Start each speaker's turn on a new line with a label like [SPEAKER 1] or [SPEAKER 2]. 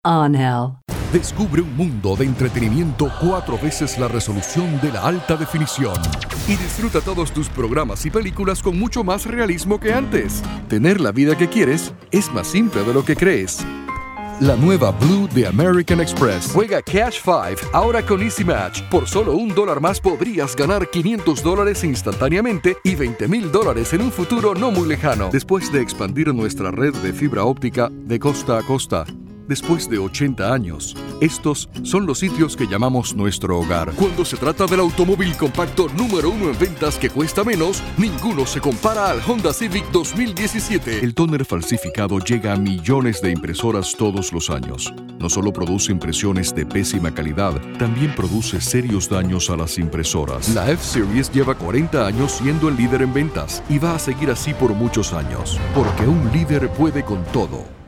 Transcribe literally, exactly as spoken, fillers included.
[SPEAKER 1] Onel.
[SPEAKER 2] Descubre un mundo de entretenimiento cuatro veces la resolución de la alta definición. Y disfruta todos tus programas y películas con mucho más realismo que antes. Tener la vida que quieres es más simple de lo que crees. La nueva Blue de American Express. Juega Cash cinco ahora con Easy Match. Por solo un dólar más podrías ganar quinientos dólares instantáneamente y veinte mil dólares en un futuro no muy lejano. Después de expandir nuestra red de fibra óptica de costa a costa. Después de ochenta años, estos son los sitios que llamamos nuestro hogar. Cuando se trata del automóvil compacto número uno en ventas que cuesta menos, ninguno se compara al Honda Civic dos mil diecisiete. El tóner falsificado llega a millones de impresoras todos los años. No solo produce impresiones de pésima calidad, también produce serios daños a las impresoras. La F-Series lleva cuarenta años siendo el líder en ventas y va a seguir así por muchos años, porque un líder puede con todo.